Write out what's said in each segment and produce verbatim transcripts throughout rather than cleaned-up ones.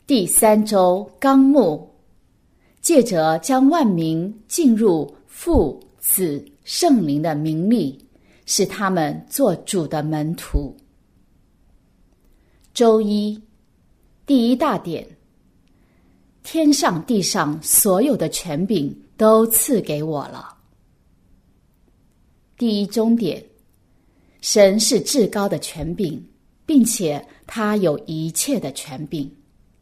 第三周纲目，借着将万民进入父、子、圣灵的名里，使他们做主的门徒。周一，第一大点，天上地上所有的权柄都赐给我了。第一中点，神是至高的权柄，并且他有一切的权柄。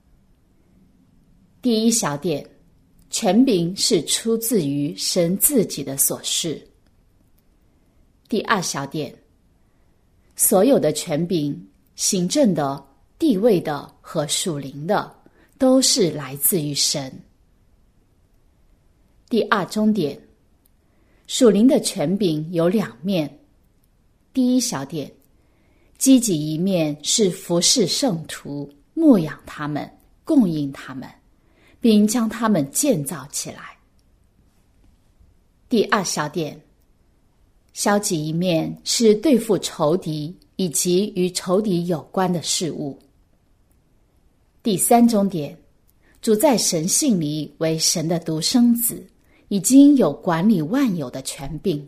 第一小点，权柄是出自于神自己的所示。第二小点，所有的权柄，行政的、地位的和属灵的，都是来自于神。第二中点，属灵的权柄有两面。第一小点，积极一面是服侍圣徒，牧养他们，供应他们，并将他们建造起来。第二小点，消极一面是对付仇敌以及与仇敌有关的事物。第三中点，主在神性里为神的独生子，已经有管理万有的权柄。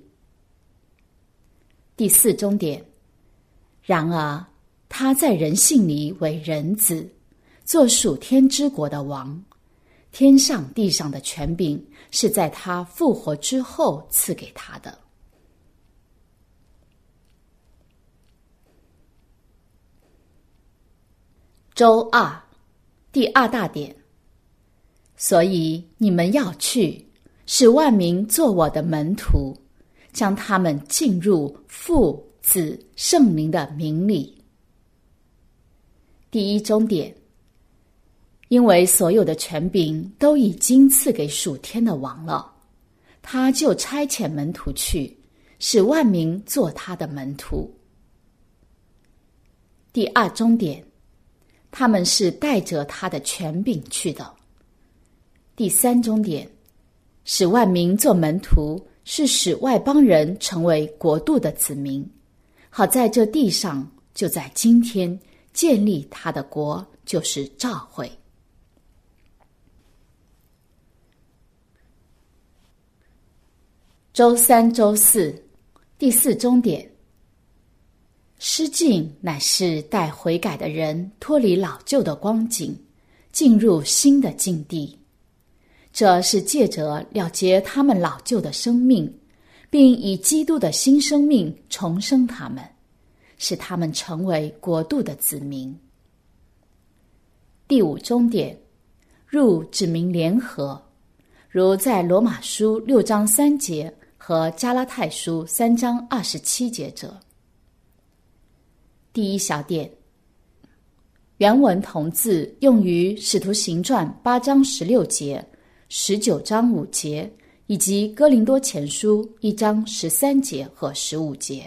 第四中点，然而他在人性里为人子，做属天之国的王，天上地上的权柄是在他复活之后赐给他的。周二，第二大点，所以你们要去，使万民做我的门徒，将他们进入父、子、圣灵的名里。第一中点，因为所有的权柄都已经赐给属天的王了，他就差遣门徒去，使万民做他的门徒。第二中点，他们是带着他的权柄去的。第三中点，使万民做门徒，是使外邦人成为国度的子民，好在这地上，就在今天建立他的国，就是召会。周三、周四，第四中点，施浸乃是带悔改的人脱离老旧的光景，进入新的境地。这是借着了结他们老旧的生命，并以基督的新生命重生他们，使他们成为国度的子民。第五中点，入指明联合，如在罗马书六章三节和加拉太书三章二十七节者。第一小点，原文同字用于使徒行传八章十六节、十九章五节，以及哥林多前书一章十三节和十五节。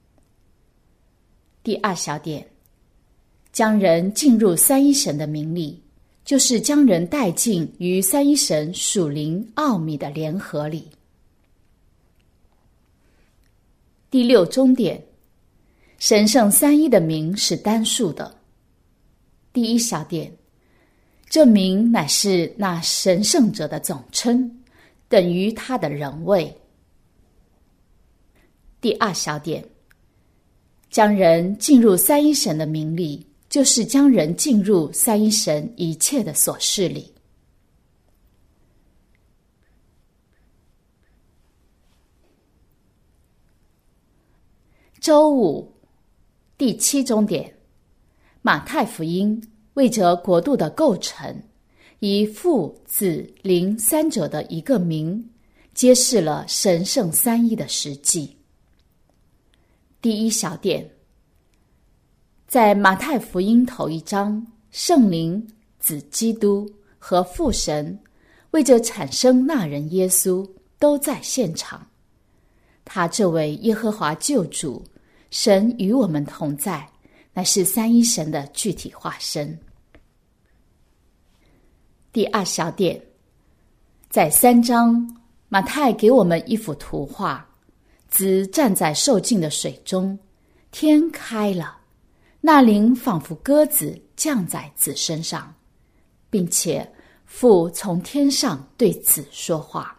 第二小点，将人进入三一神的名里，就是将人带进于三一神属灵奥秘的联合里。第六中点，神圣三一的名是单数的。第一小点，这名乃是那神圣者的总称，等于他的人位。第二小点，将人进入三一神的名里，就是将人进入三一神一切的所事里。周五，第七中点，马太福音为着国度的构成，以父、子、灵三者的一个名，揭示了神圣三一的实际。第一小点，在马太福音头一章，圣灵、子基督和父神为着产生那人耶稣都在现场。他这位耶和华救主，神与我们同在，乃是三一神的具体化身。第二小点，在三章，马太给我们一幅图画，子站在受浸的水中，天开了，那灵仿佛鸽子降在子身上， 并且父从天上对子说话。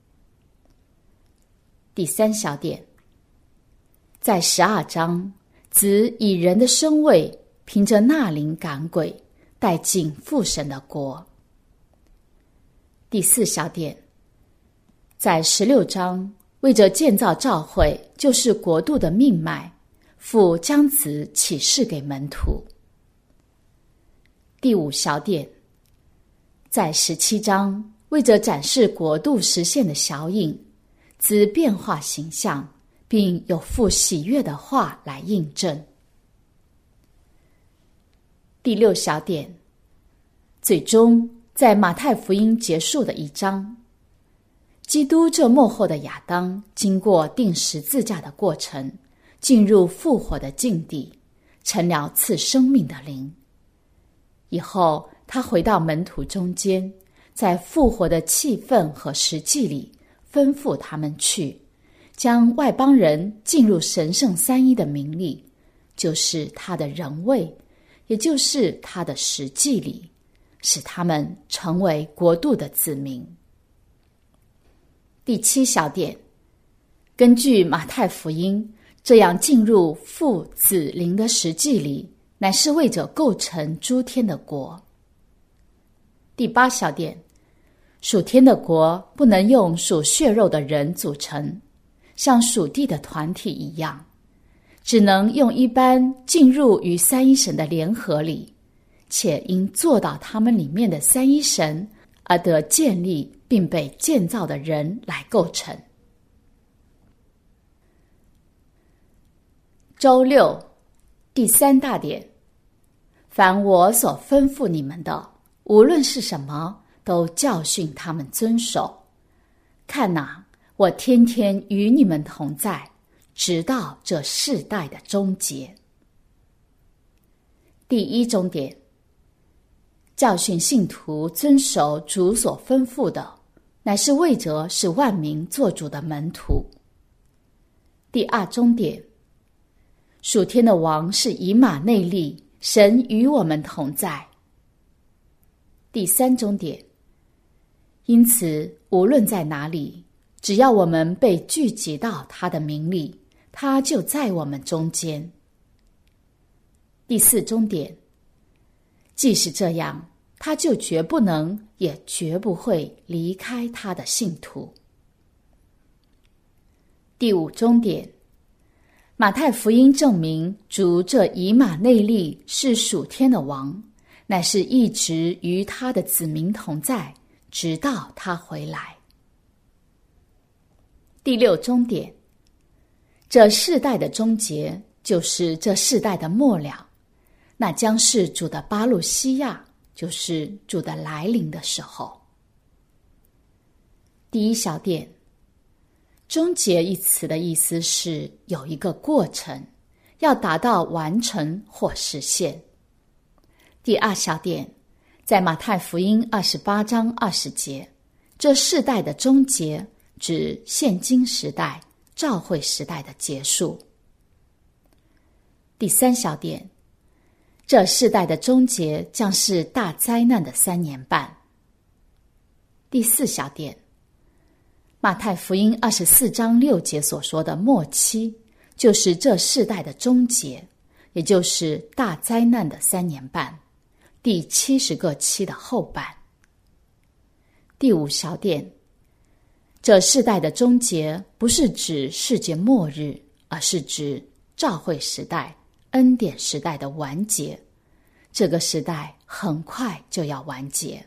第三小点，在十二章，子以人的身位，凭着纳灵赶鬼，带进父神的国。第四小点，在十六章，为着建造教会，就是国度的命脉，父将子启示给门徒。第五小点，在十七章，为着展示国度实现的小影，子变化形象，并有父喜悦的话来印证。第六小点，最终在马太福音结束的一章，基督这末后的亚当，经过钉十字架的过程，进入复活的境地，成了赐生命的灵。以后他回到门徒中间，在复活的气氛和实际里吩咐他们去，将外邦人进入神圣三一的名里，就是他的人位，也就是他的实际里，使他们成为国度的子民。第七小点，根据马太福音，这样进入父子灵的实际里，乃是为着构成诸天的国。第八小点，属天的国不能用属血肉的人组成，像属地的团体一样，只能用一般进入与三一神的联合里，且因做到他们里面的三一神而得建立并被建造的人来构成。周六第三大点，凡我所吩咐你们的，无论是什么，都教训他们遵守。看哪，我天天与你们同在，直到这世代的终结。第一重点，教训信徒遵守主所吩咐的，乃是为着使万民做主的门徒。第二重点，属天的王是以马内利，神与我们同在。第三重点，因此无论在哪里，只要我们被聚集到他的名里，他就在我们中间。第四重点，既是这样，他就绝不能也绝不会离开他的信徒。第五重点，马太福音证明主这以马内利是属天的王，乃是一直与他的子民同在，直到他回来。第六重点，这世代的终结就是这世代的末了，那将是主的巴路西亚，就是主的来临的时候。第一小点，终结一词的意思是有一个过程，要达到完成或实现。第二小点，在马太福音二十八章二十节，这世代的终结指现今时代、召会时代的结束。第三小点，这世代的终结将是大灾难的三年半。第四小点，马太福音二十四章六节所说的末期，就是这世代的终结，也就是大灾难的三年半，第七十个期的后半。第五小点，这世代的终结不是指世界末日，而是指召会时代、恩典时代的完结。这个时代很快就要完结。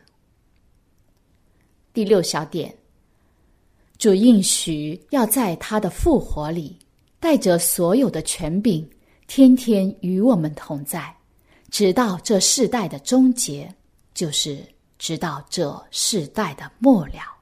第六小点，主应许要在他的复活里，带着所有的权柄，天天与我们同在，直到这世代的终结，就是直到这世代的末了。